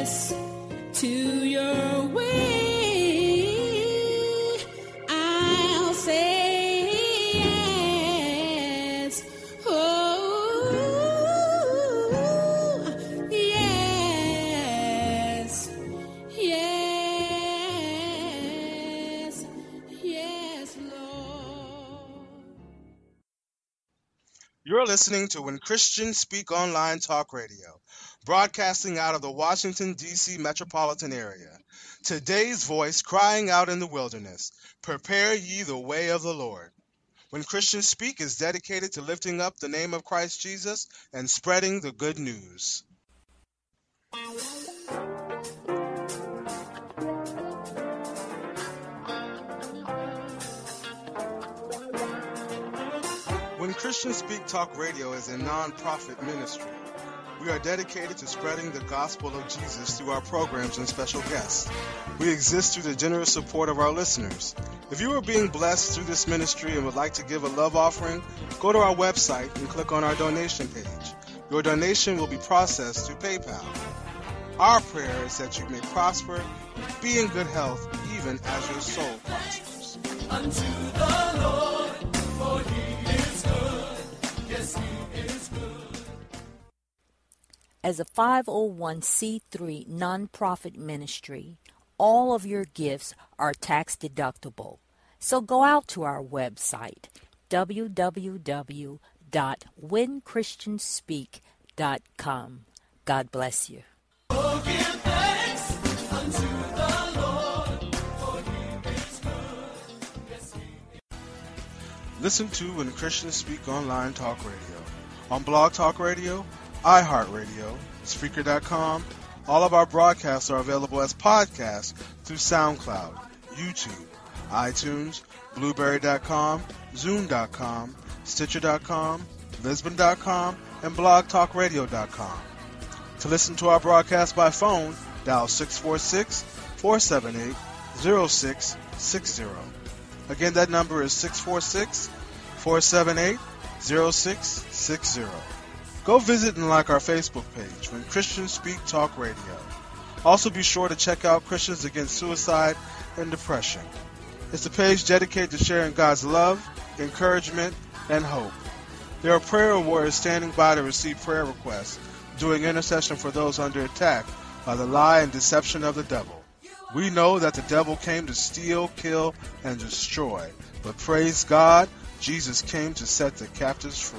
yes to your way. I'll say yes. Oh, yes. Yes. Yes, Lord. You're listening to When Christians Speak Online Talk Radio, broadcasting out of the Washington, D.C. metropolitan area. Today's voice crying out in the wilderness, prepare ye the way of the Lord. When Christians Speak is dedicated to lifting up the name of Christ Jesus and spreading the good news. When Christians Speak Talk Radio is a non-profit ministry. We are dedicated to spreading the gospel of Jesus through our programs and special guests. We exist through the generous support of our listeners. If you are being blessed through this ministry and would like to give a love offering, go to our website and click on our donation page. Your donation will be processed through PayPal. Our prayer is that you may prosper and be in good health even as your soul prospers. Unto the Lord, for he is good. Yes, he is good. As a 501c3 nonprofit ministry, all of your gifts are tax deductible. So go out to our website, www.whenchristianspeak.com. God bless you. Oh, give thanks unto the Lord, for he is good. Yes, he is. Listen to When Christians Speak Online Talk Radio on Blog Talk Radio, iHeartRadio, Spreaker.com. All of our broadcasts are available as podcasts through SoundCloud, YouTube, iTunes, Blueberry.com, Zoom.com, Stitcher.com, Lisbon.com, and BlogTalkRadio.com. To listen to our broadcast by phone, dial 646-478-0660. Again, that number is 646-478-0660. Go visit and like our Facebook page, When Christians Speak Talk Radio. Also be sure to check out Christians Against Suicide and Depression. It's a page dedicated to sharing God's love, encouragement, and hope. There are prayer warriors standing by to receive prayer requests, doing intercession for those under attack by the lie and deception of the devil. We know that the devil came to steal, kill, and destroy, but praise God, Jesus came to set the captives free.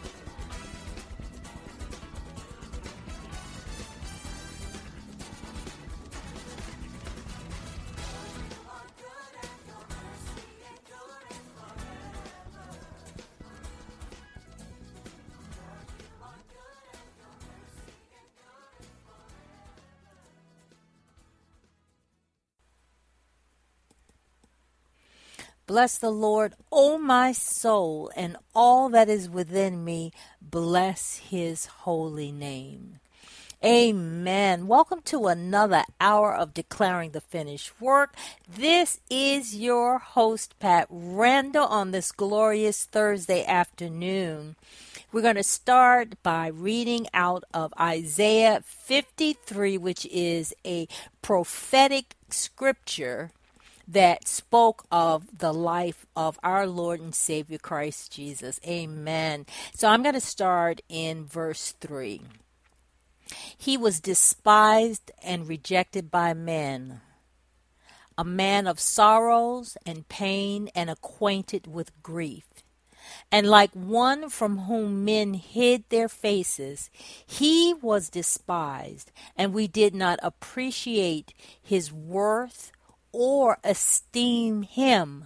Bless the Lord, O my soul, and all that is within me. Bless his holy name. Amen. Welcome to another hour of Declaring the Finished Work. This is your host, Pat Randall, on this glorious Thursday afternoon. We're going to start by reading out of Isaiah 53, which is a prophetic scripture that spoke of the life of our Lord and Savior Christ Jesus. Amen. So I'm going to start in verse 3. He was despised and rejected by men, a man of sorrows and pain and acquainted with grief. And like one from whom men hid their faces, he was despised, and we did not appreciate his worth or esteem him.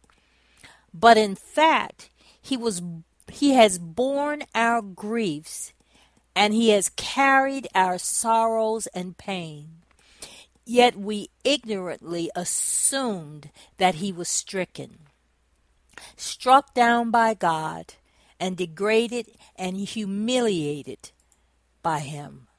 But in fact, he has borne our griefs, and he has carried our sorrows and pain. Yet we ignorantly assumed that he was stricken, struck down by God, and degraded and humiliated by him.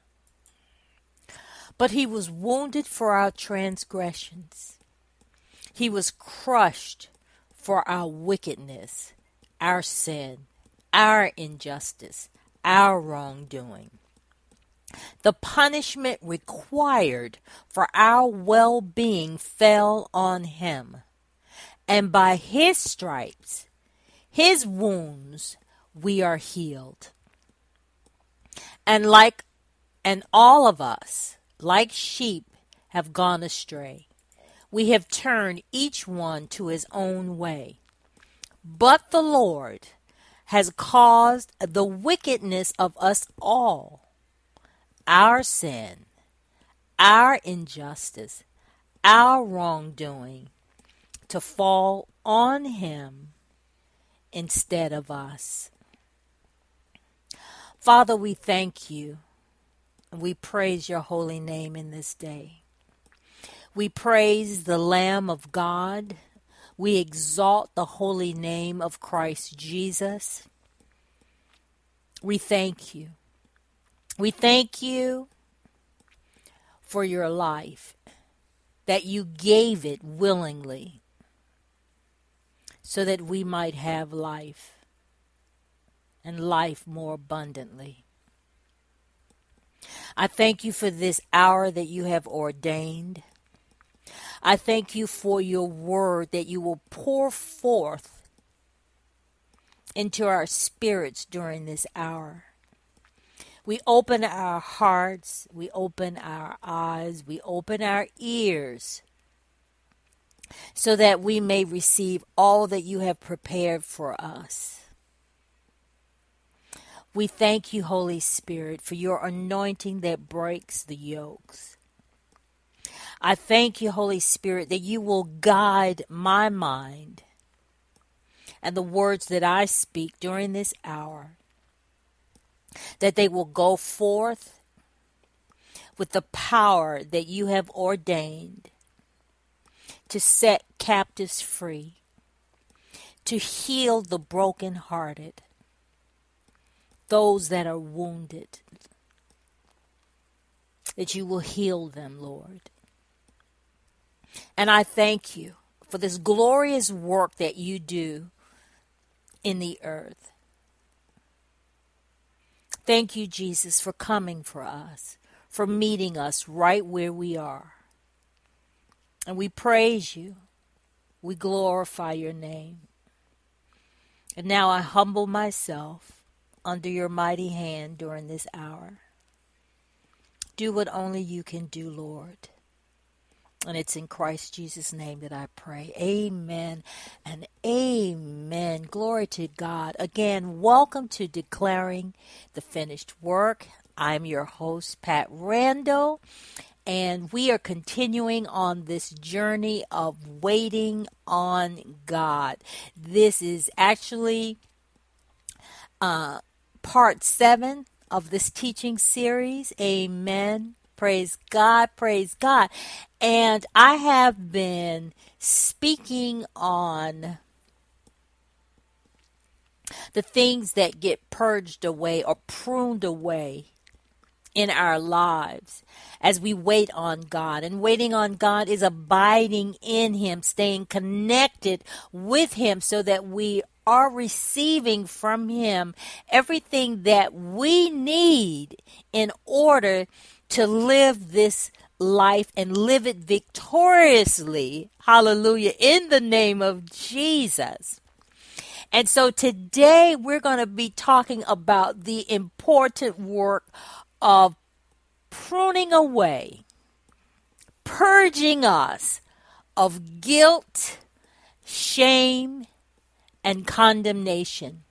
But he was wounded for our transgressions. He was crushed for our wickedness, our sin, our injustice, our wrongdoing. The punishment required for our well-being fell on him, and by his stripes, his wounds, we are healed. And all of us, like sheep, have gone astray. We have turned each one to his own way. But the Lord has caused the wickedness of us all, our sin, our injustice, our wrongdoing, to fall on him instead of us. Father, we thank you and we praise your holy name in this day. We praise the Lamb of God. We exalt the holy name of Christ Jesus. We thank you. We thank you for your life, that you gave it willingly so that we might have life and life more abundantly. I thank you for this hour that you have ordained. I thank you for your word that you will pour forth into our spirits during this hour. We open our hearts, we open our eyes, we open our ears so that we may receive all that you have prepared for us. We thank you, Holy Spirit, for your anointing that breaks the yokes. I thank you, Holy Spirit, that you will guide my mind and the words that I speak during this hour, that they will go forth with the power that you have ordained to set captives free, to heal the brokenhearted, those that are wounded, that you will heal them, Lord. And I thank you for this glorious work that you do in the earth. Thank you, Jesus, for coming for us, for meeting us right where we are. And we praise you. We glorify your name. And now I humble myself under your mighty hand during this hour. Do what only you can do, Lord. And it's in Christ Jesus' name that I pray. Amen and amen. Glory to God. Again, welcome to Declaring the Finished Work. I'm your host, Pat Randall, and we are continuing on this journey of waiting on God. This is actually part 7 of this teaching series. Amen. Praise God, praise God. And I have been speaking on the things that get purged away or pruned away in our lives as we wait on God. And waiting on God is abiding in Him, staying connected with Him so that we are receiving from Him everything that we need in order to live this life and live it victoriously. Hallelujah. In the name of Jesus. And so today we're going to be talking about the important work of pruning away, purging us of guilt, shame, and condemnation.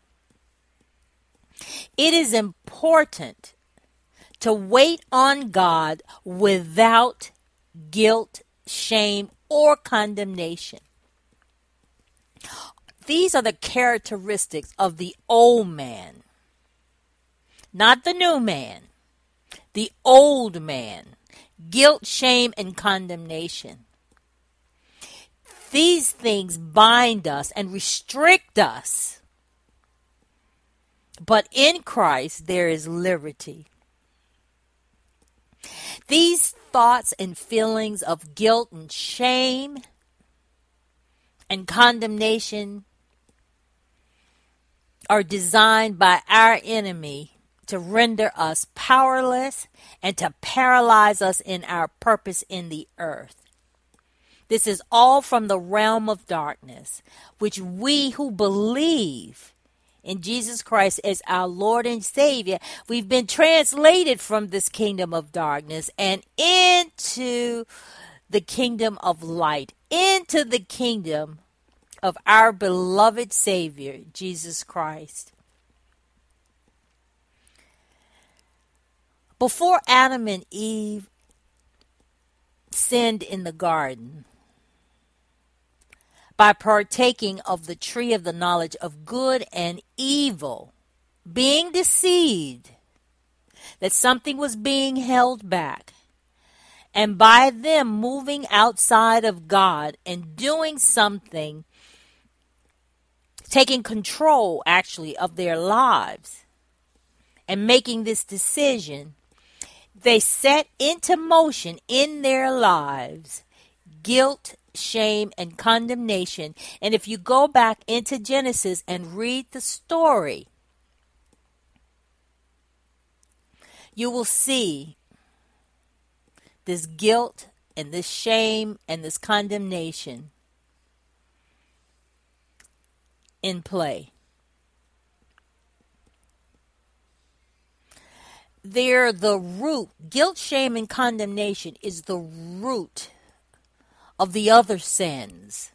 It is important to wait on God without guilt, shame, or condemnation. These are the characteristics of the old man, not the new man, the old man. Guilt, shame, and condemnation. These things bind us and restrict us. But in Christ there is liberty. These thoughts and feelings of guilt and shame and condemnation are designed by our enemy to render us powerless and to paralyze us in our purpose in the earth. This is all from the realm of darkness, which we who believe in Jesus Christ as our Lord and Savior, we've been translated from this kingdom of darkness and into the kingdom of light, into the kingdom of our beloved Savior, Jesus Christ. Before Adam and Eve sinned in the garden, by partaking of the tree of the knowledge of good and evil, being deceived that something was being held back, and by them moving outside of God and doing something, taking control actually of their lives and making this decision, they set into motion in their lives guilt, shame, and condemnation. And if you go back into Genesis and read the story, you will see this guilt and this shame and this condemnation in play. They're the root. Guilt, shame, and condemnation is the root of the other sins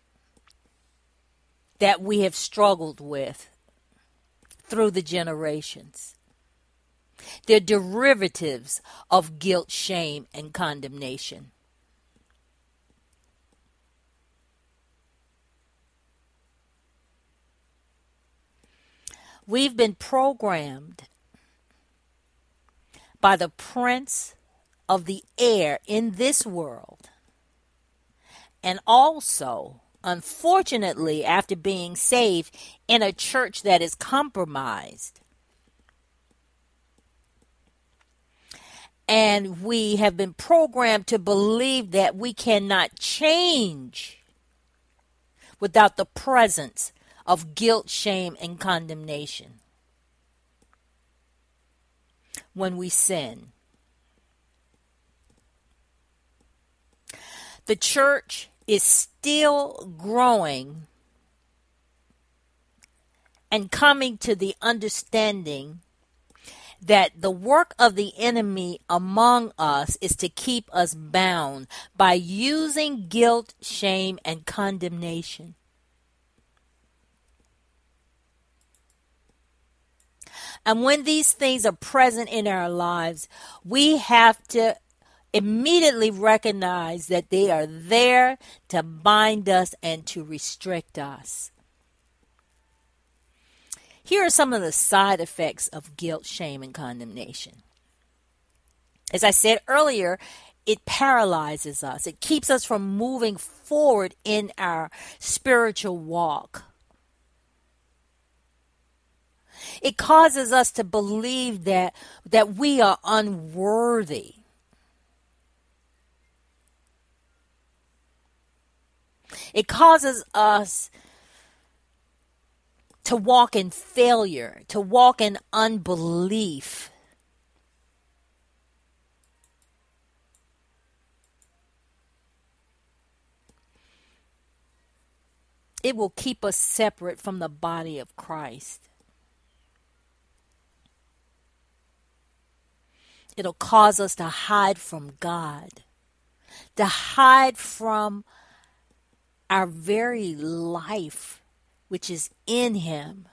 that we have struggled with through the generations. They're derivatives of guilt, shame, and condemnation. We've been programmed by the prince of the air in this world. And also, unfortunately, after being saved in a church that is compromised. And we have been programmed to believe that we cannot change without the presence of guilt, shame, and condemnation when we sin. The church is still growing and coming to the understanding that the work of the enemy among us is to keep us bound by using guilt, shame, and condemnation. And when these things are present in our lives, we have to immediately recognize that they are there to bind us and to restrict us. Here are some of the side effects of guilt, shame, and condemnation. As I said earlier, it paralyzes us. It keeps us from moving forward in our spiritual walk. It causes us to believe that we are unworthy. It causes us to walk in failure, to walk in unbelief. It will keep us separate from the body of Christ. It'll cause us to hide from God, to hide from our very life, which is in Him.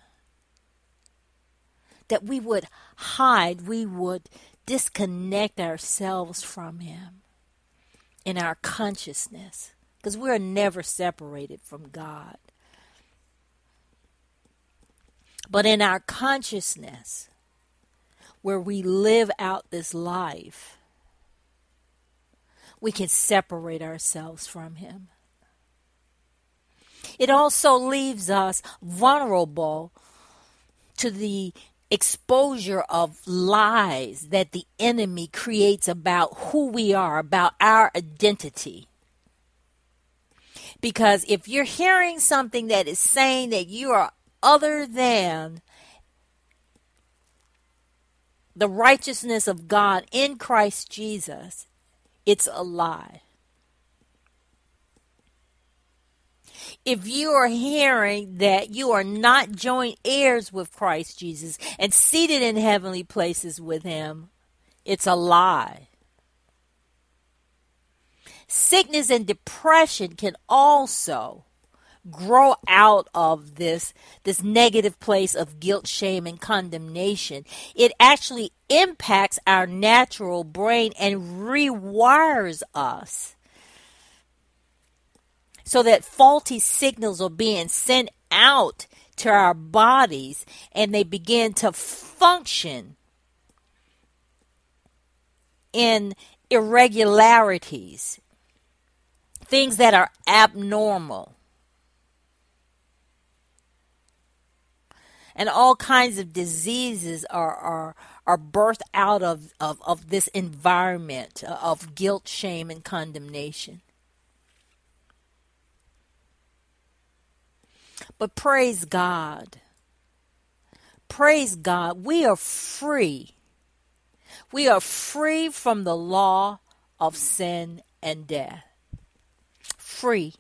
That we would hide, we would disconnect ourselves from Him in our consciousness, because we're never separated from God. But in our consciousness, where we live out this life, we can separate ourselves from Him. It also leaves us vulnerable to the exposure of lies that the enemy creates about who we are, about our identity. Because if you're hearing something that is saying that you are other than the righteousness of God in Christ Jesus, it's a lie. If you are hearing that you are not joint heirs with Christ Jesus and seated in heavenly places with him, it's a lie. Sickness and depression can also grow out of this negative place of guilt, shame, and condemnation. It actually impacts our natural brain and rewires us so that faulty signals are being sent out to our bodies and they begin to function in irregularities, things that are abnormal. And all kinds of diseases are birthed out of this environment of guilt, shame, and condemnation. But praise God. Praise God. We are free. We are free from the law of sin and death. Free.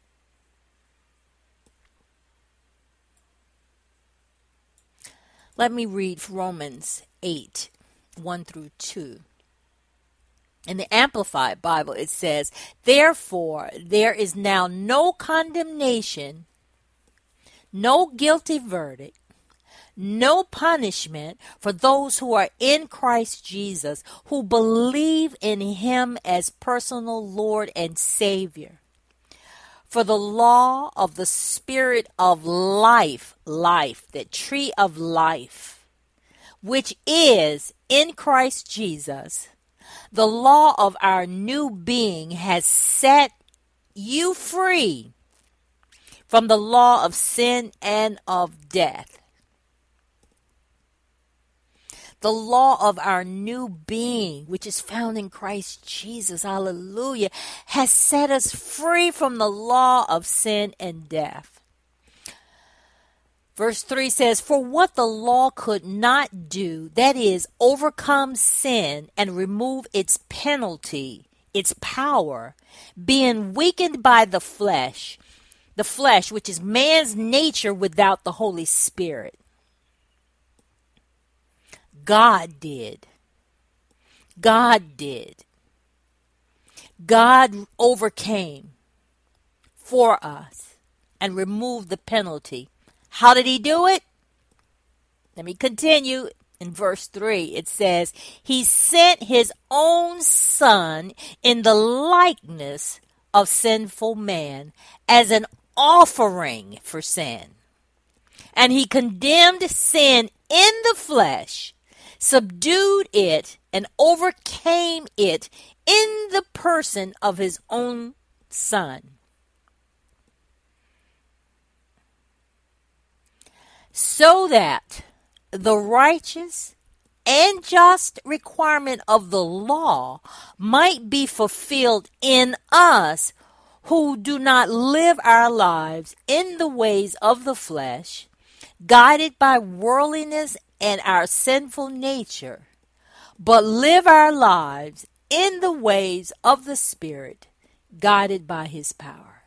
Let me read Romans 8, 1 through 2. In the Amplified Bible, it says, "Therefore, there is now no condemnation, no guilty verdict, no punishment for those who are in Christ Jesus, who believe in him as personal Lord and Savior. For the law of the Spirit of life, that tree of life, which is in Christ Jesus, the law of our new being has set you free from the law of sin and of death." The law of our new being, which is found in Christ Jesus, hallelujah, has set us free from the law of sin and death. Verse 3 says, "For what the law could not do, that is, overcome sin and remove its penalty, its power, being weakened by the flesh, which is man's nature without the Holy Spirit. God did. God did. God overcame for us and removed the penalty. How did he do it? Let me continue. In verse 3, it says, "He sent his own Son in the likeness of sinful man as an offering for sin. And he condemned sin in the flesh, subdued it, and overcame it in the person of his own Son, so that the righteous and just requirement of the law might be fulfilled in us who do not live our lives in the ways of the flesh, guided by worldliness and our sinful nature, but live our lives in the ways of the Spirit, guided by his power."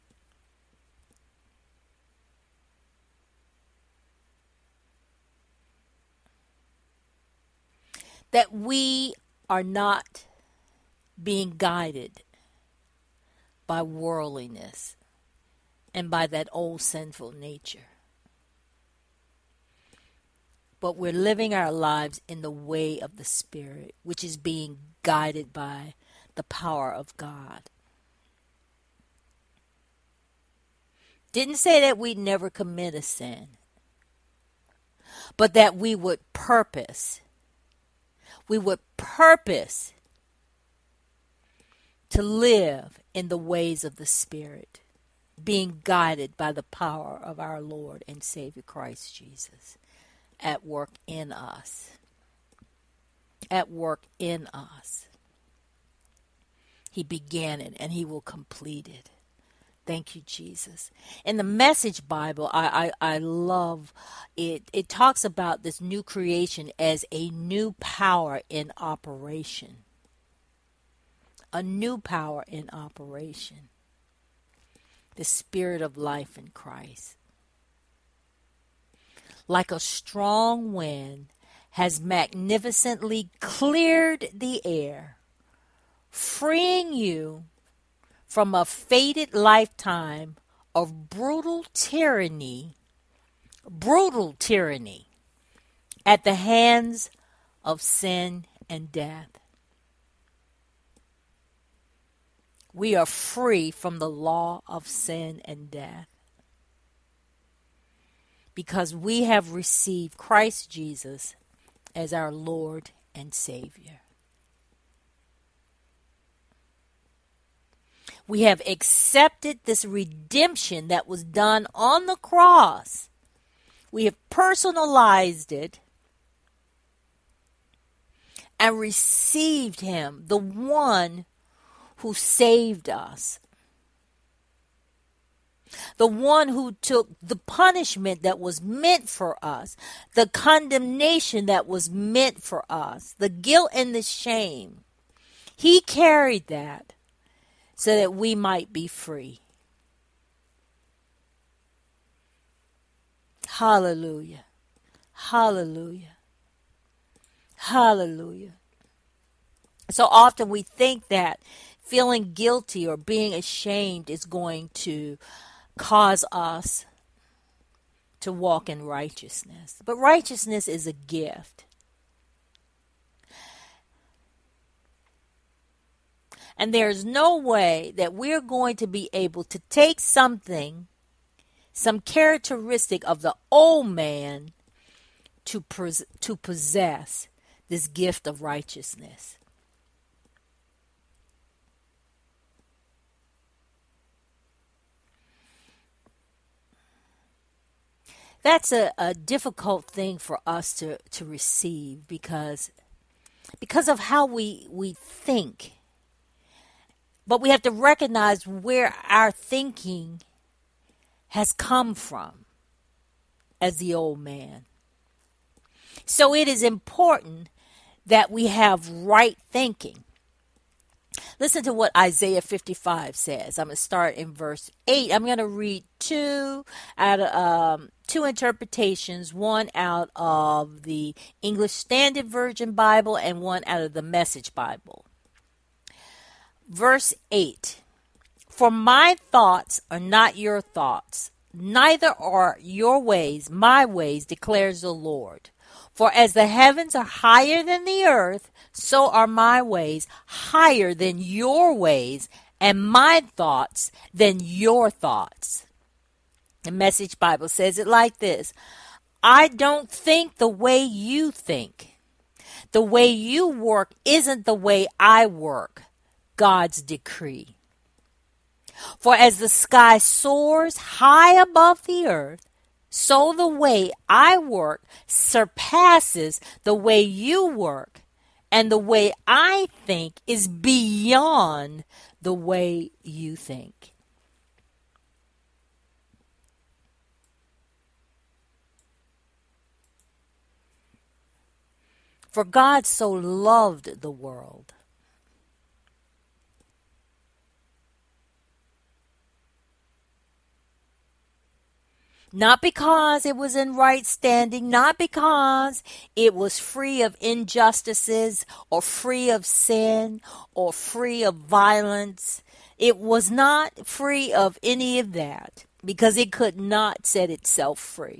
That we are not being guided by worldliness and by that old sinful nature, but we're living our lives in the way of the Spirit, which is being guided by the power of God. Didn't say that we'd never commit a sin, but that we would purpose to live in the ways of the Spirit, being guided by the power of our Lord and Savior Christ Jesus at work in us. At work in us. He began it and he will complete it. Thank you, Jesus. In the Message Bible, I love it. It talks about this new creation as a new power in operation. A new power in operation. The Spirit of life in Christ. Like a strong wind has magnificently cleared the air, freeing you from a fated lifetime of brutal tyranny at the hands of sin and death. We are free from the law of sin and death because we have received Christ Jesus as our Lord and Savior. We have accepted this redemption that was done on the cross. We have personalized it and received Him, the one who saved us. The one who took the punishment that was meant for us, the condemnation that was meant for us, the guilt and the shame. He carried that so that we might be free. Hallelujah. Hallelujah. Hallelujah. So often we think that feeling guilty or being ashamed is going to cause us to walk in righteousness. But righteousness is a gift. And there's no way that we're going to be able to take something, some characteristic of the old man to possess this gift of righteousness. That's a difficult thing for us to receive because of how we think. But we have to recognize where our thinking has come from as the old man. So it is important that we have right thinking. Listen to what Isaiah 55 says. I'm going to start in verse 8. I'm going to read two interpretations, one out of the English Standard Version Bible and one out of the Message Bible. Verse 8. For my thoughts are not your thoughts, neither are your ways my ways, declares the Lord. For as the heavens are higher than the earth, so are my ways higher than your ways, and my thoughts than your thoughts. The Message Bible says it like this: I don't think the way you think. The way you work isn't the way I work. God's decree. For as the sky soars high above the earth, so the way I work surpasses the way you work, and the way I think is beyond the way you think. For God so loved the world not because it was in right standing, not because it was free of injustices or free of sin or free of violence. It was not free of any of that because it could not set itself free.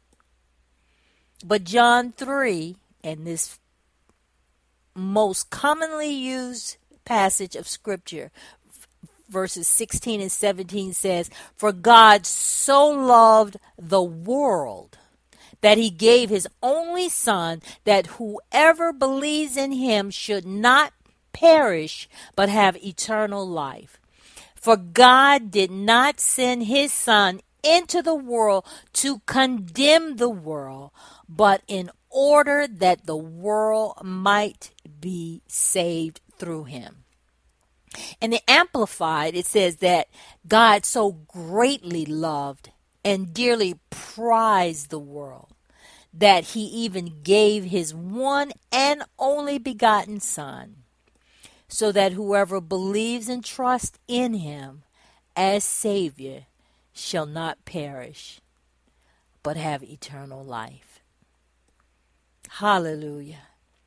But John 3, and this most commonly used passage of Scripture, verses 16 and 17 says, For God so loved the world that he gave his only Son, that whoever believes in him should not perish, but have eternal life. For God did not send his Son into the world to condemn the world, but in order that the world might be saved through him. In the Amplified, it says that God so greatly loved and dearly prized the world that he even gave his one and only begotten Son, so that whoever believes and trusts in him as Savior shall not perish, but have eternal life. Hallelujah.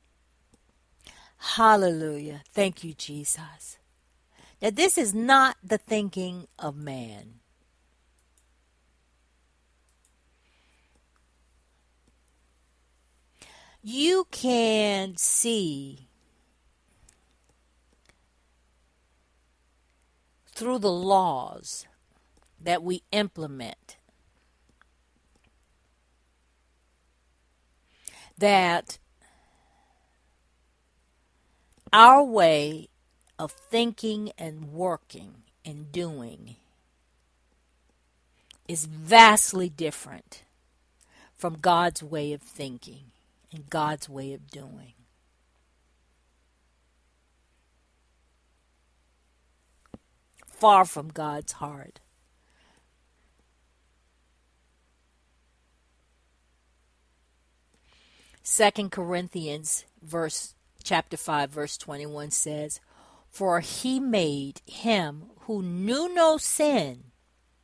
Hallelujah. Thank you, Jesus. Now, this is not the thinking of man. You can see through the laws that we implement that our way of thinking and working and doing is vastly different from God's way of thinking and God's way of doing. Far from God's heart. Second Corinthians chapter 5 verse 21 says, "For he made him who knew no sin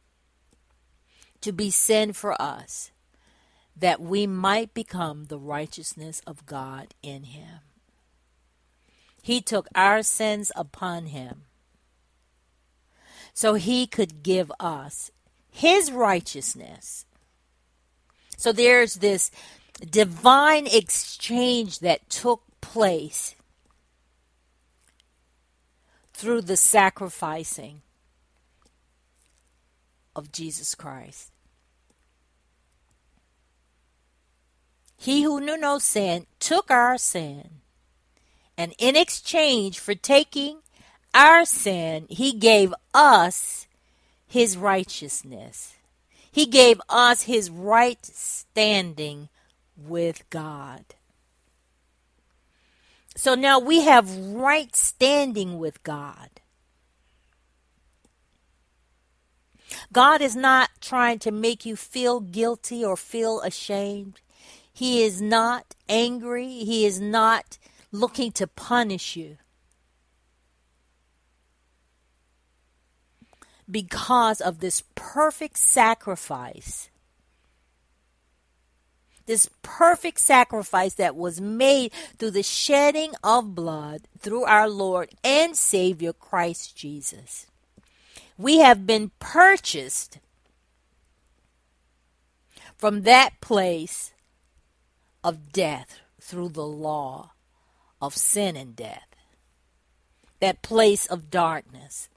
to be sin for us, that we might become the righteousness of God in him." He took our sins upon him so he could give us his righteousness. So there's this divine exchange that took place through the sacrificing of Jesus Christ. He who knew no sin took our sin, and in exchange for taking our sin, he gave us his righteousness. He gave us his right standing with God. So now we have right standing with God. God is not trying to make you feel guilty or feel ashamed. He is not angry. He is not looking to punish you because of this perfect sacrifice. This perfect sacrifice that was made through the shedding of blood through our Lord and Savior Christ Jesus. We have been purchased from that place of death through the law of sin and death. That place of darkness.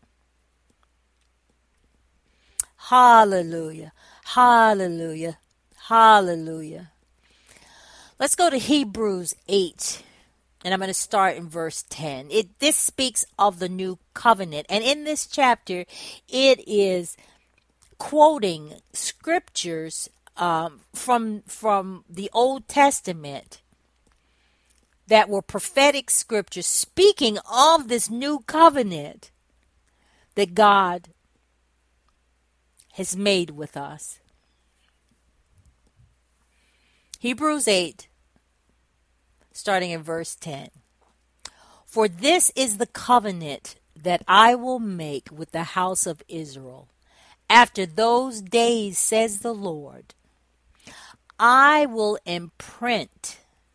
Hallelujah. Hallelujah. Hallelujah. Let's go to Hebrews 8, and I'm going to start in verse 10. This speaks of the new covenant, and in this chapter, it is quoting scriptures from the Old Testament that were prophetic scriptures speaking of this new covenant that God has made with us. Hebrews 8, starting in verse 10. "For this is the covenant that I will make with the house of Israel. After those days, says the Lord, I will imprint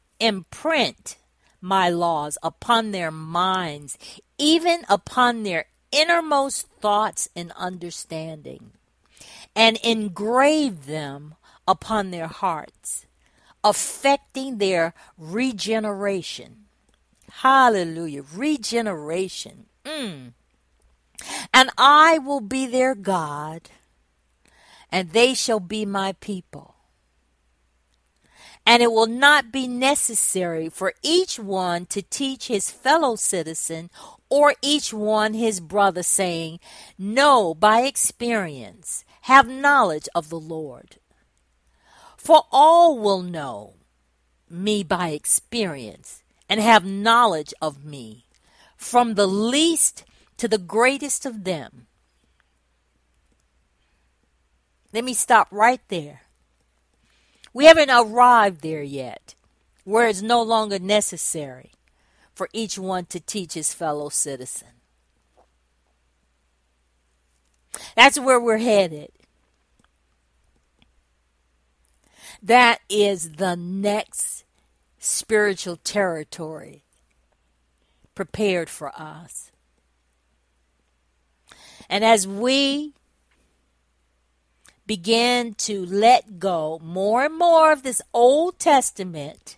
my laws upon their minds, even upon their innermost thoughts and understanding, and engrave them upon their hearts, affecting their regeneration." Hallelujah. Regeneration. "And I will be their God, and they shall be my people. And it will not be necessary for each one to teach his fellow citizen or each one his brother, saying, Know by experience, have knowledge of the Lord. For all will know me by experience and have knowledge of me, from the least to the greatest of them. Let me stop right there. We haven't arrived there yet, where it's no longer necessary for each one to teach his fellow citizen. That's where we're headed. That is the next spiritual territory prepared for us. And as we begin to let go more and more of this Old Testament,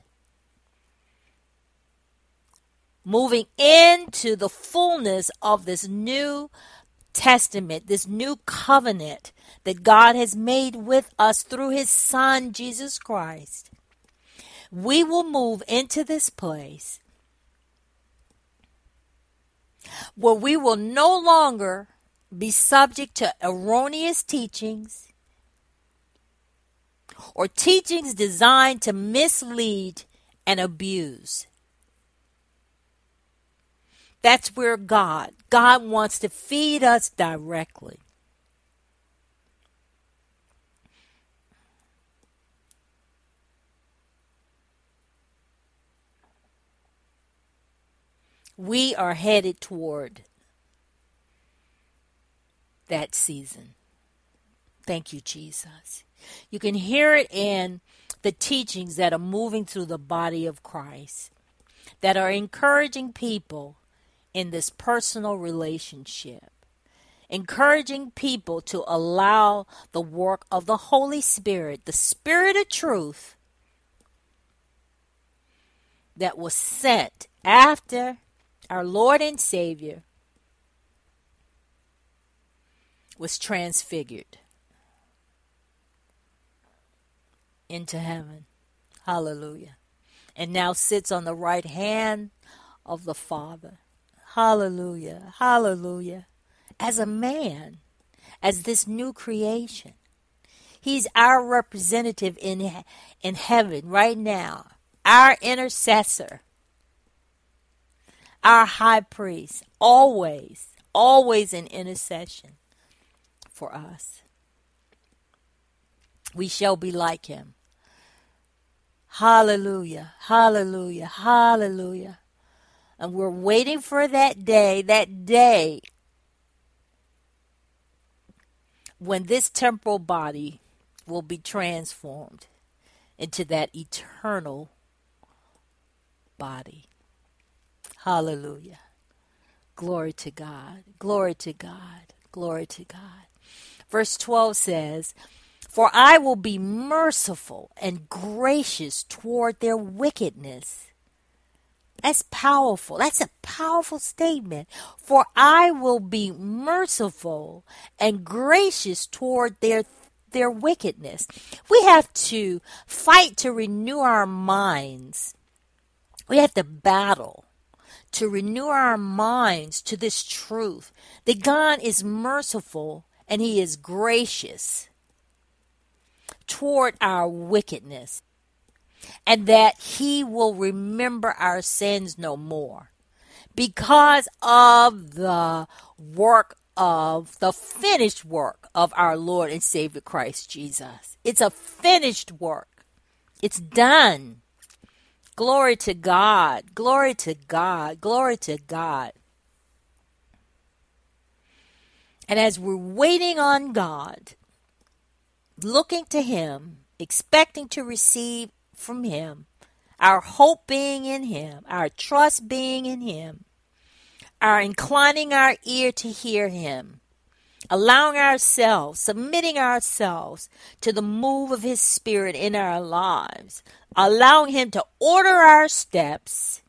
moving into the fullness of this New Testament, this new covenant that God has made with us through his Son, Jesus Christ, we will move into this place where we will no longer be subject to erroneous teachings or teachings designed to mislead and abuse. That's where God wants to feed us directly. We are headed toward that season. Thank you, Jesus. You can hear it in the teachings that are moving through the body of Christ, that are encouraging people in this personal relationship, encouraging people to allow the work of the Holy Spirit, the Spirit of truth, that was sent after our Lord and Savior was transfigured into heaven. Hallelujah. And now sits on the right hand of the Father. Hallelujah. Hallelujah. As a man, as this new creation. He's our representative in heaven right now. Our intercessor. Our high priest. Always in intercession for us. We shall be like him. Hallelujah. Hallelujah. Hallelujah. And we're waiting for that day when this temporal body will be transformed into that eternal body. Hallelujah. Glory to God. Glory to God. Glory to God. Verse 12 says, "For I will be merciful and gracious toward their wickedness." That's powerful. That's a powerful statement. For I will be merciful and gracious toward their wickedness. We have to fight to renew our minds. We have to battle to renew our minds to this truth that God is merciful and he is gracious toward our wickedness, and that he will remember our sins no more because of the finished work of our Lord and Savior Christ Jesus. It's a finished work. It's done. Glory to God. Glory to God. Glory to God. And as we're waiting on God, looking to him, expecting to receive from him, our hope being in him, our trust being in him, our inclining our ear to hear him, allowing ourselves, submitting ourselves to the move of his Spirit in our lives, allowing him to order our steps,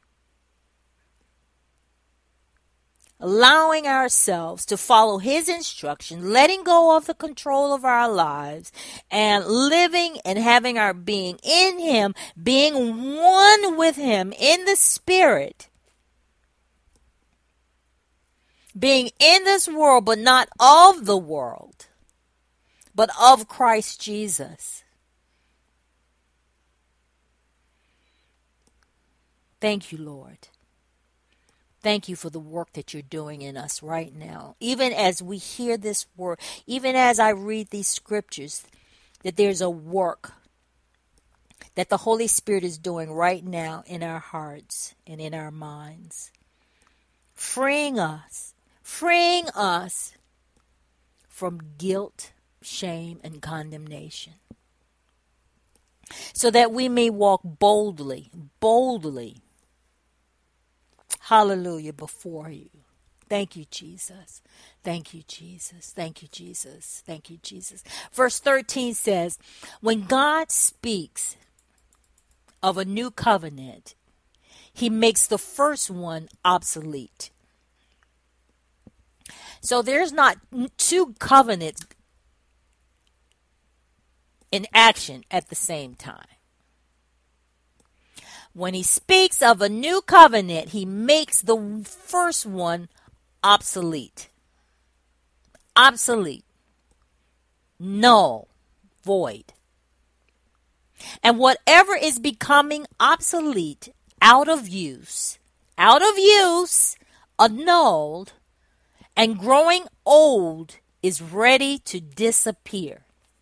allowing ourselves to follow his instruction, letting go of the control of our lives, and living and having our being in him, being one with him in the Spirit, being in this world, but not of the world, but of Christ Jesus. Thank you, Lord. Thank you for the work that you're doing in us right now. Even as we hear this word, even as I read these scriptures, that there's a work that the Holy Spirit is doing right now in our hearts and in our minds. Freeing us from guilt, shame, and condemnation. So that we may walk boldly, hallelujah, before you. Thank you, Jesus. Thank you, Jesus. Thank you, Jesus. Thank you, Jesus. Verse 13 says, when God speaks of a new covenant, he makes the first one obsolete. So there's not two covenants in action at the same time. When he speaks of a new covenant, he makes the first one obsolete. Obsolete. Null. Void. And whatever is becoming obsolete, out of use, annulled, and growing old is ready to disappear.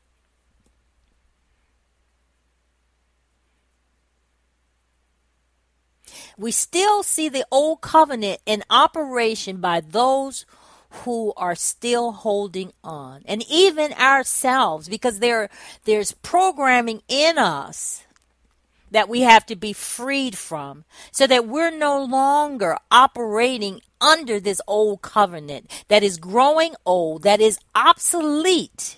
We still see the old covenant in operation by those who are still holding on. And even ourselves, because there's programming in us that we have to be freed from, so that we're no longer operating under this old covenant that is growing old, that is obsolete.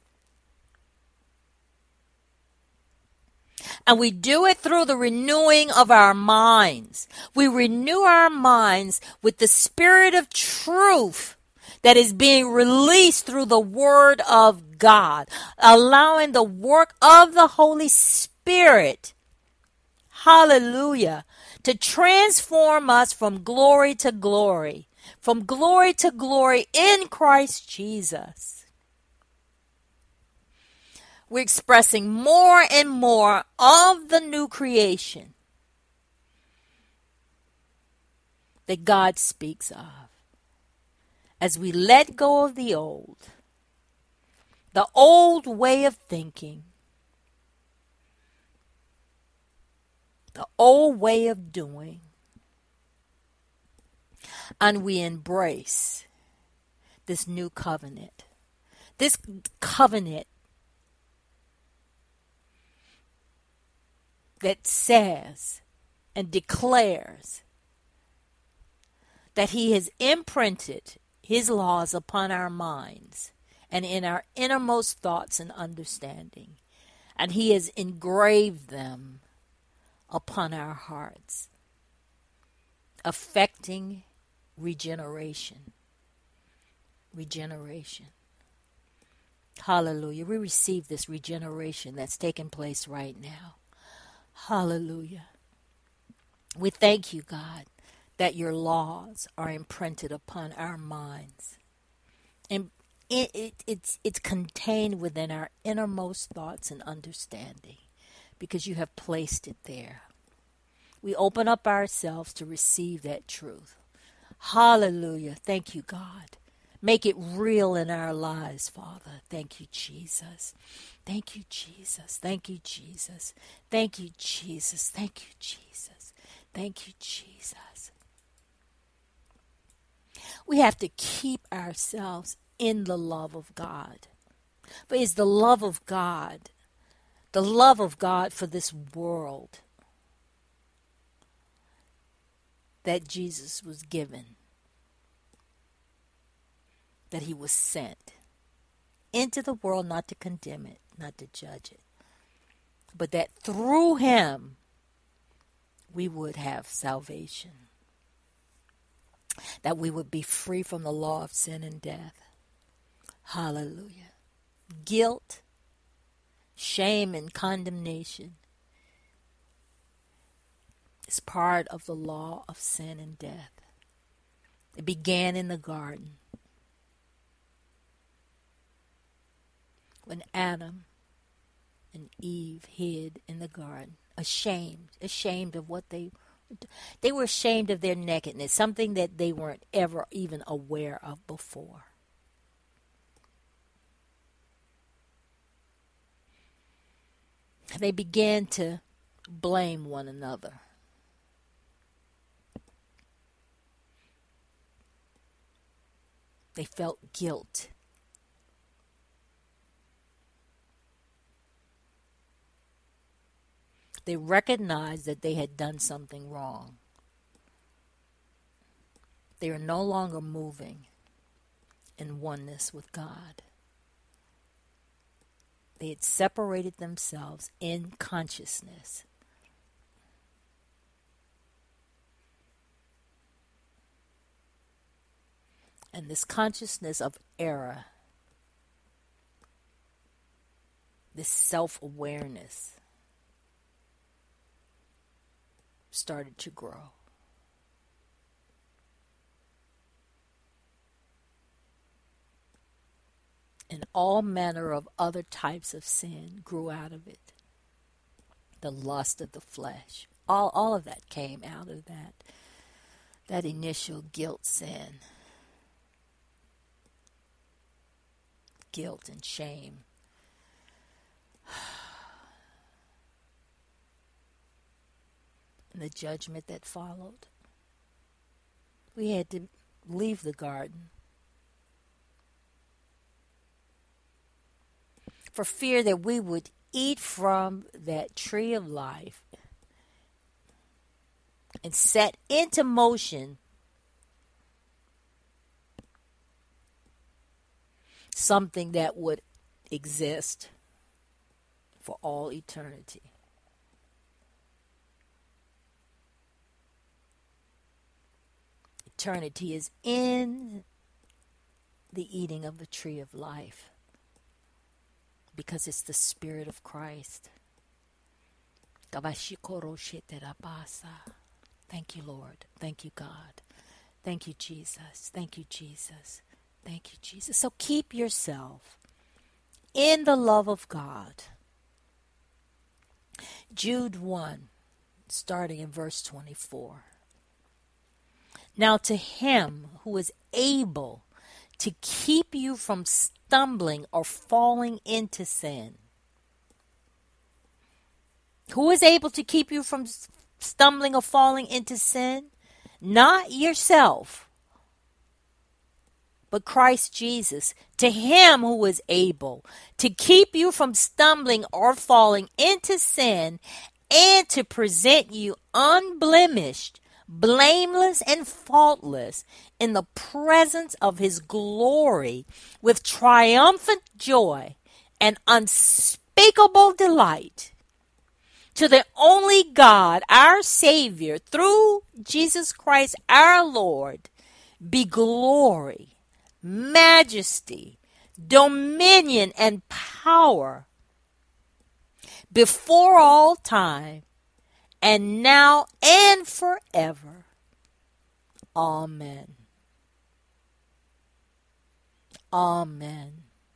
And we do it through the renewing of our minds. We renew our minds with the spirit of truth that is being released through the Word of God, allowing the work of the Holy Spirit, hallelujah, to transform us from glory to glory in Christ Jesus. We're expressing more and more of the new creation that God speaks of. As we let go of the old way of thinking, the old way of doing, and we embrace this new covenant. This covenant that says and declares that he has imprinted his laws upon our minds and in our innermost thoughts and understanding, and he has engraved them upon our hearts, affecting regeneration. Hallelujah. We receive this regeneration that's taking place right now. Hallelujah. We thank you, God, that your laws are imprinted upon our minds. And it's contained within our innermost thoughts and understanding because you have placed it there. We open up ourselves to receive that truth. Hallelujah. Thank you, God. Make it real in our lives, Father. Thank you, Jesus. Thank you, Jesus. Thank you, Jesus. Thank you, Jesus. Thank you, Jesus. Thank you, Jesus. We have to keep ourselves in the love of God. But it's the love of God for this world that Jesus was given, that he was sent into the world not to condemn it, not to judge it, but that through him we would have salvation, that we would be free from the law of sin and death. Hallelujah. Guilt, shame, and condemnation is part of the law of sin and death. It began in the garden when Adam and Eve hid in the garden, ashamed of what they They were ashamed of their nakedness, something that they weren't ever even aware of before. They began to blame one another. They felt guilt. They recognized that they had done something wrong. They are no longer moving in oneness with God. They had separated themselves in consciousness. And this consciousness of error, this self-awareness, started to grow. And all manner of other types of sin grew out of it. The lust of the flesh. All of that came out of that initial guilt sin. Guilt and shame. And the judgment that followed. We had to leave the garden for fear that we would eat from that tree of life and set into motion something that would exist for all eternity. Eternity is in the eating of the tree of life, because it's the Spirit of Christ. Thank you, Lord. Thank you, God. Thank you, Jesus. Thank you, Jesus. Thank you, Jesus. So keep yourself in the love of God. Jude 1, starting in verse 24. Now to him who is able to keep you from stumbling or falling into sin. Who is able to keep you from stumbling or falling into sin? Not yourself, but Christ Jesus. To him who is able to keep you from stumbling or falling into sin, and to present you unblemished, blameless and faultless in the presence of his glory with triumphant joy and unspeakable delight. To the only God, our Savior, through Jesus Christ our Lord, be glory, majesty, dominion, and power before all time, and now and forever. Amen. Amen.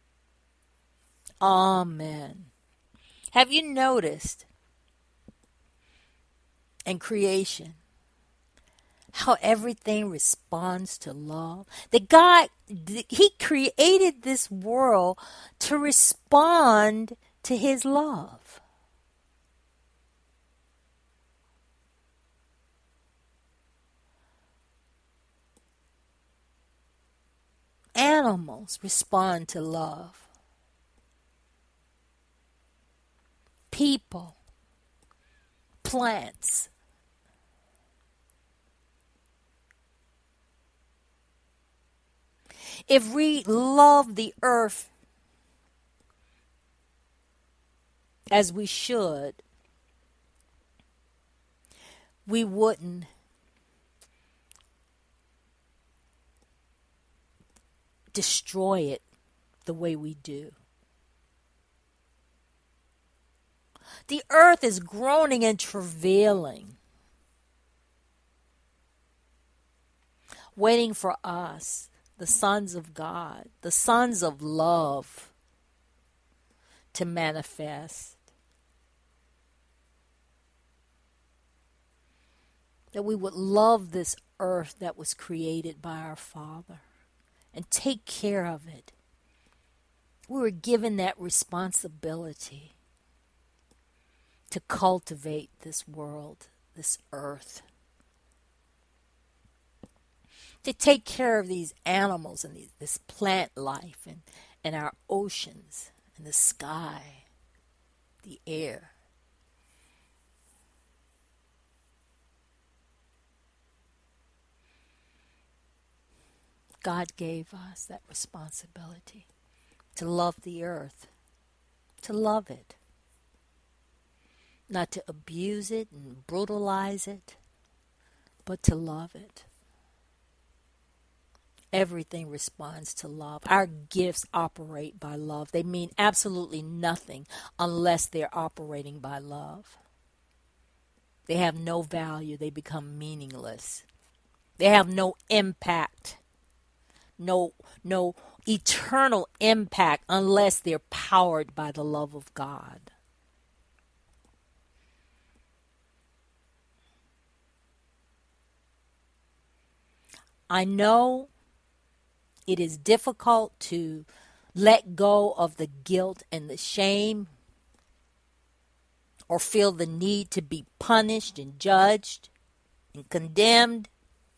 Amen. Have you noticed in creation how everything responds to love? That God, he created this world to respond to his love. Animals respond to love. People, plants. If we love the earth as we should, we wouldn't destroy it the way we do. The earth is groaning and travailing, waiting for us, the sons of God, the sons of love, to manifest. that we would love this earth that was created by our Father and take care of it. We were given that responsibility to cultivate this world, this earth, to take care of these animals and this plant life and our oceans and the sky, the air. God gave us that responsibility to love the earth, to love it, not to abuse it and brutalize it, but to love it. Everything responds to love. Our gifts operate by love. They mean absolutely nothing unless they're operating by love. They have no value. They become meaningless. They have no impact. No eternal impact unless they're powered by the love of God. I know it is difficult to let go of the guilt and the shame or feel the need to be punished and judged and condemned,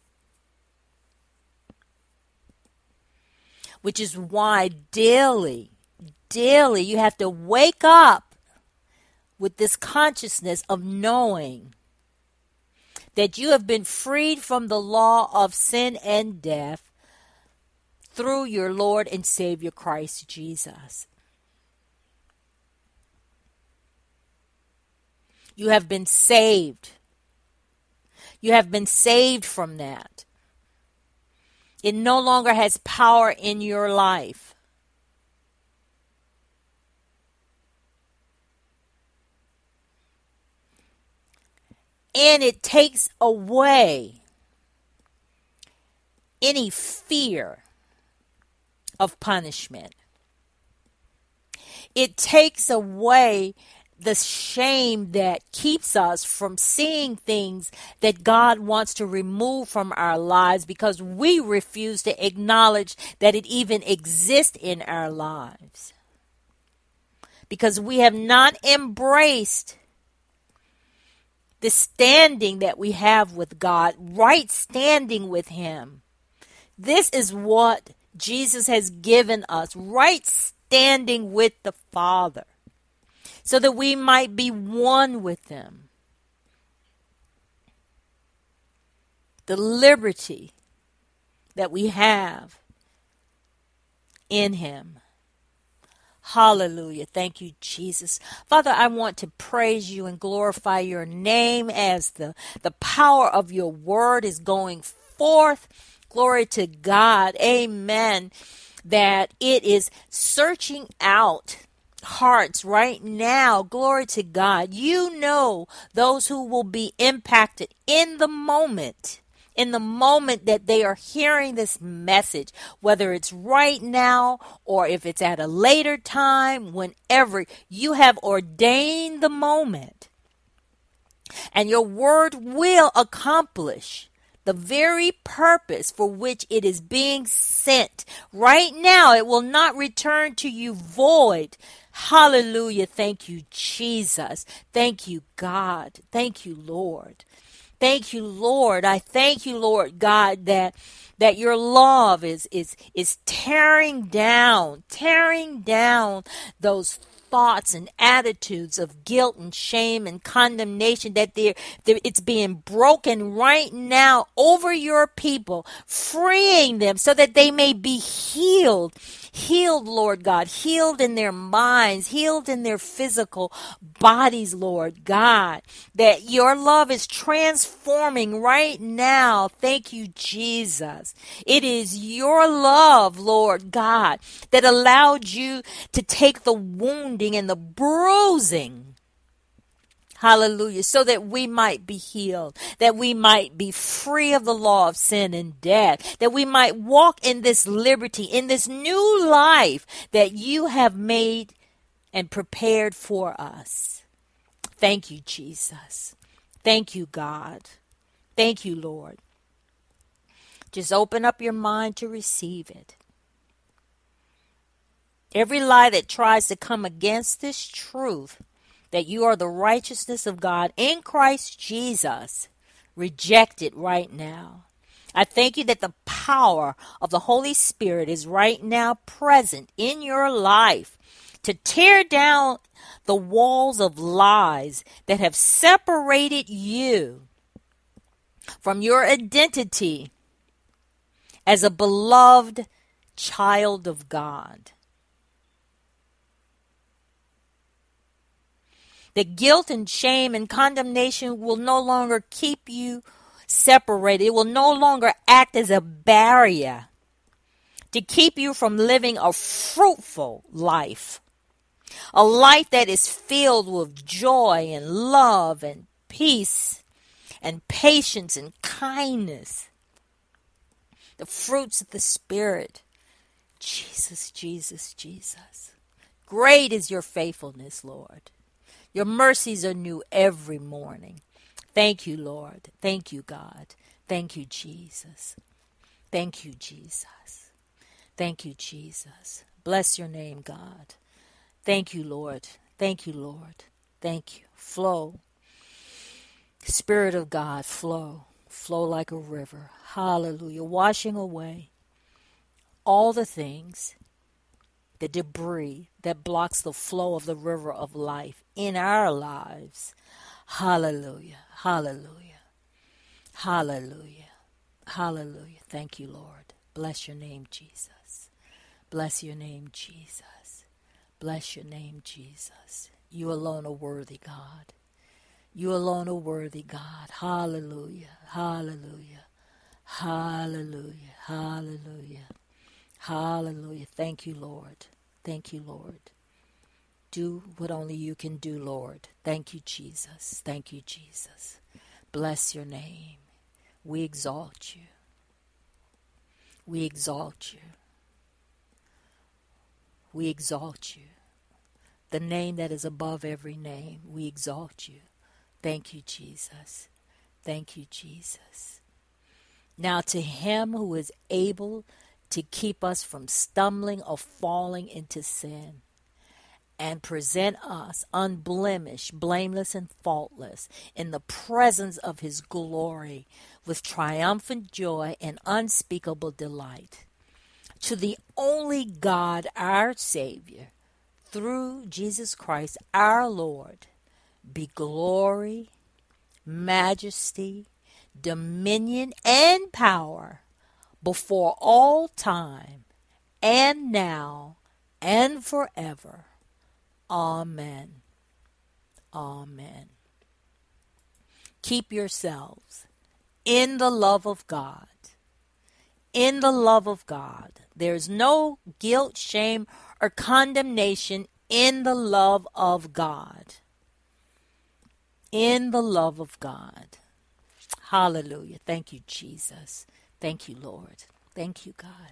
which is why daily you have to wake up with this consciousness of knowing that you have been freed from the law of sin and death through your Lord and Savior Christ Jesus. You have been saved. You have been saved from that. It no longer has power in your life. And it takes away any fear of punishment. It takes away the shame that keeps us from seeing things that God wants to remove from our lives because we refuse to acknowledge that it even exists in our lives. Because we have not embraced the standing that we have with God, right standing with Him. This is what Jesus has given us, right standing with the Father, so that we might be one with Him. The liberty that we have in Him. Hallelujah. Thank you, Jesus. Father, I want to praise you and glorify your name as the power of your word is going forth. Glory to God. Amen. That it is searching out hearts right now. Glory to God. You know those who will be impacted in the moment that they are hearing this message, whether it's right now or if it's at a later time, whenever you have ordained the moment. And your word will accomplish the very purpose for which it is being sent. Right now, it will not return to you void. Hallelujah. Thank you, Jesus. Thank you, God. Thank you, Lord. Thank you, Lord. I thank you, Lord God, that your love is tearing down those thoughts and attitudes of guilt and shame and condemnation, that it's being broken right now over your people, freeing them so that they may be healed, Lord God, healed in their minds, healed in their physical bodies, Lord God, that your love is transforming right now. Thank you, Jesus. It is your love, Lord God, that allowed you to take the wounding and the bruising, hallelujah, so that we might be healed, that we might be free of the law of sin and death, that we might walk in this liberty, in this new life that you have made and prepared for us. Thank you, Jesus. Thank you, God. Thank you, Lord. Just open up your mind to receive it. Every lie that tries to come against this truth that you are the righteousness of God in Christ Jesus, reject it right now. I thank you that the power of the Holy Spirit is right now present in your life to tear down the walls of lies that have separated you from your identity as a beloved child of God. The guilt and shame and condemnation will no longer keep you separated. It will no longer act as a barrier to keep you from living a fruitful life. A life that is filled with joy and love and peace and patience and kindness. The fruits of the Spirit. Jesus, Jesus, Jesus. Great is your faithfulness, Lord. Your mercies are new every morning. Thank you, Lord. Thank you, God. Thank you, Jesus. Thank you, Jesus. Thank you, Jesus. Bless your name, God. Thank you, Lord. Thank you, Lord. Thank you. Flow. Spirit of God, flow. Flow like a river. Hallelujah. Washing away all the things, the debris that blocks the flow of the river of life in our lives. Hallelujah. Hallelujah. Hallelujah. Hallelujah. Thank you, Lord. Bless your name, Jesus. Bless your name, Jesus. Bless your name, Jesus. You alone are worthy, God. You alone are worthy, God. Hallelujah. Hallelujah. Hallelujah. Hallelujah. Hallelujah. Thank you, Lord. Thank you, Lord. Do what only you can do, Lord. Thank you, Jesus. Thank you, Jesus. Bless your name. We exalt you. We exalt you. We exalt you. The name that is above every name. We exalt you. Thank you, Jesus. Thank you, Jesus. Now to him who is able to keep us from stumbling or falling into sin, and present us unblemished, blameless, and faultless in the presence of his glory with triumphant joy and unspeakable delight. To the only God, our Savior, through Jesus Christ, our Lord, be glory, majesty, dominion, and power before all time, and now, and forever. Amen. Amen. Keep yourselves in the love of God. In the love of God. There's no guilt, shame, or condemnation in the love of God. In the love of God. Hallelujah. Thank you, Jesus. Thank you, Lord. Thank you, God.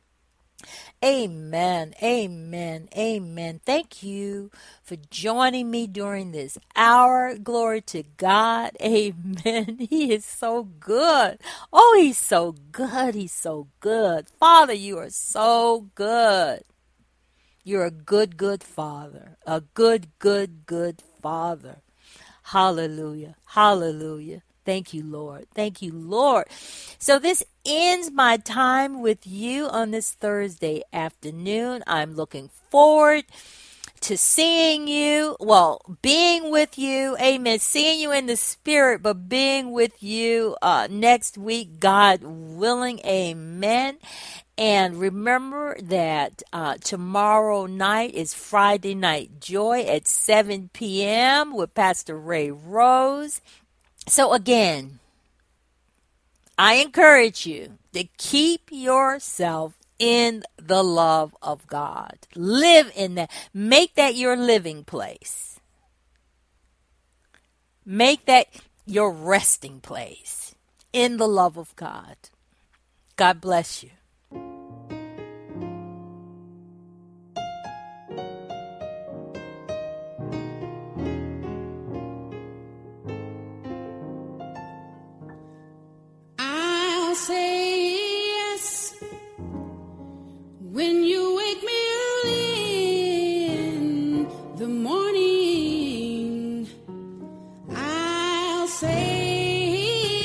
Amen. Amen. Amen. Thank you for joining me during this hour. Glory to God. Amen. He is so good. Oh, he's so good. He's so good. Father, you are so good. You're a good, good Father. A good, good, good Father. Hallelujah. Hallelujah. Thank you, Lord. Thank you, Lord. So this ends my time with you on this Thursday afternoon. I'm looking forward to seeing you, being with you, amen, seeing you in the spirit, but being with you next week, God willing, amen. And remember that tomorrow night is Friday Night Joy at 7 p.m. with Pastor Ray Rose. So again, I encourage you to keep yourself in the love of God. Live in that. Make that your living place. Make that your resting place in the love of God. God bless you. When you wake me early in the morning, I'll say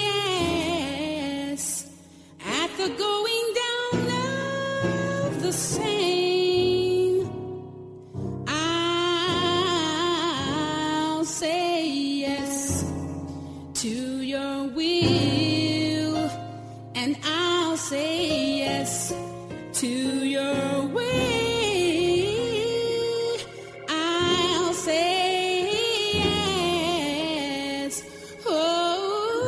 yes. At the going down of the same, I'll say yes to your will, and I'll say yes to your way. I'll say yes. Oh,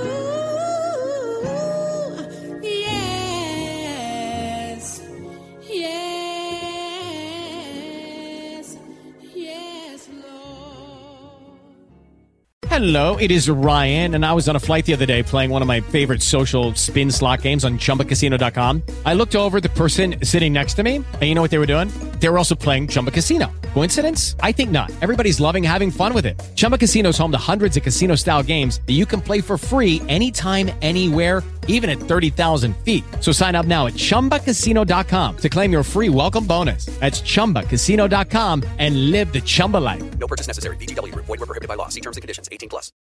yes. Yes. Yes, Lord. Hello, it is Ryan, and I was on a flight the other day playing one of my favorite social spin slot games on ChumbaCasino.com. I looked over at the person sitting next to me, and you know what they were doing? They were also playing Chumba Casino. Coincidence? I think not. Everybody's loving having fun with it. Chumba Casino is home to hundreds of casino-style games that you can play for free anytime, anywhere, even at 30,000 feet. So sign up now at ChumbaCasino.com to claim your free welcome bonus. That's ChumbaCasino.com and live the Chumba life. No purchase necessary. VGW Group. Void where prohibited by law. See terms and conditions. 18+.